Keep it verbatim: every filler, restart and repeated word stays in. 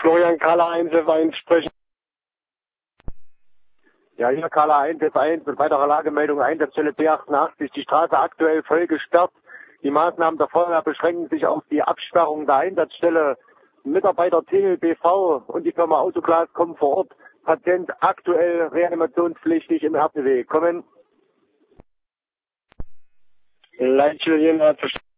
Florian Kala eins F eins sprechen. Ja, hier Kala eins F eins mit weiterer Lagemeldung Einsatzstelle B achtundachtzig. Die Straße aktuell voll gesperrt. Die Maßnahmen der Feuerwehr beschränken sich auf die Absperrung der Einsatzstelle. Mitarbeiter T L B V und die Firma Autoglas kommen vor Ort. Patient aktuell reanimationspflichtig im Härteweg. Kommen. Leitstelle